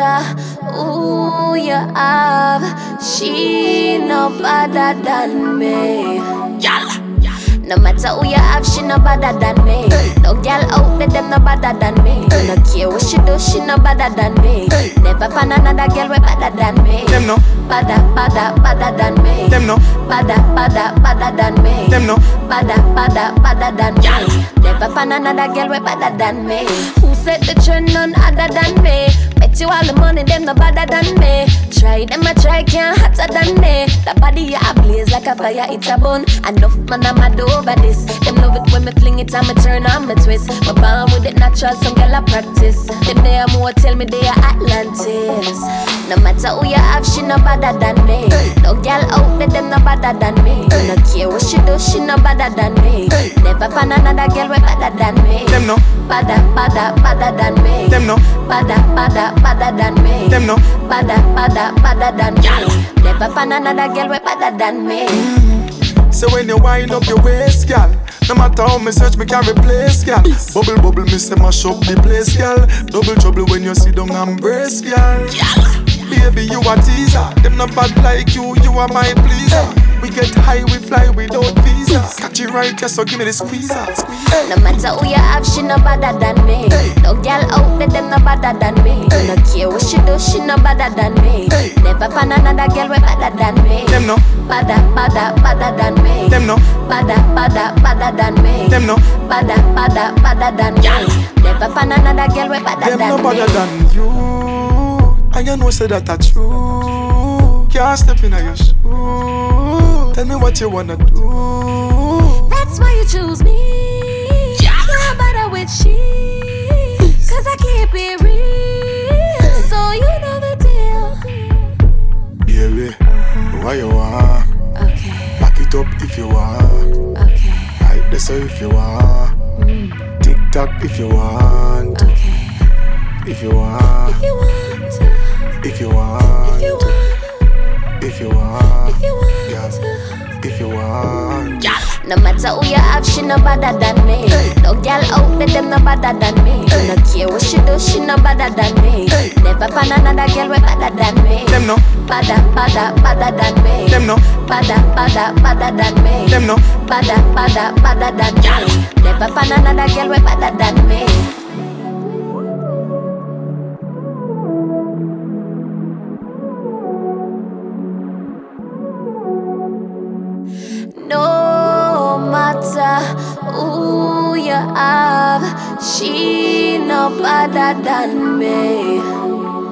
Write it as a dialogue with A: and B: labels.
A: matter who you have, she no better than me. No matter who you have, she no better than me. No girl out there, them no better than me. No care what she do, she no better than me. Never find another girl way better than me.
B: Them no
A: better than me.
B: Them no
A: better than me.
B: Them no
A: better than me. Never find another girl way better than me. Who set the trend? None other than me. Bet you all the money, them no better than me. Try them, I try, can't hotter than me. The body ya blaze like a fire, it's a bun. Enough man, I'm mad over this. Them love it when me fling it and me turn on me twist. My born with it natural, some girl I practice. Them they are more, tell me they are Atlantis. No matter who you have, she no better than me. No girl out there, them no better than me. No care what she do, she no better than me. Never find another girl way better than me.
B: Them no
A: better than me.
B: Them no
A: better than me.
B: Them no
A: better than me. Never find another girl way better than me.
B: So when you wind up your waist, girl, no matter how me search, me can't replace, girl. Bubble, bubble, me say mash up the place, girl. Double trouble when you sit down and brace, girl. Baby, you a teaser. Them not bad like you are my pleaser. We get high, we fly without visa. Catch it right, yeah, so give me the squeezer.
A: No matter who you have, she no better than me. No girl out there, them no better than me. No care what she do, she no better than me. Never find another girl way better than me.
B: Them no
A: better than me.
B: Them no
A: better than me.
B: Them no
A: better than me. Never find another girl way better
B: them
A: than
B: no
A: me.
B: better than you. And you know say that that's true. Can't step in your shoe. Tell me what you wanna do.
A: That's why you choose me. You're better with she. Cause I keep it real. So you know the deal.
B: Baby, why you want?
A: Okay.
B: Back it up if you want.
A: Okay.
B: Right there so if you want. Tick tock if you want.
A: Okay.
B: If you want.
A: If you want.
B: If you want.
A: If you want.
B: If you want.
A: If you want.
B: Yeah. If you want.
A: No matter who you have, she no better than me. No girl out there, them no better than me. No care what she do, she no better than me. Never find another girl way better than me.
B: Them no
A: better than me.
B: Them no
A: better than me.
B: Them no
A: better than me. Never find another girl way better than me. No matter who you have, she no better than me.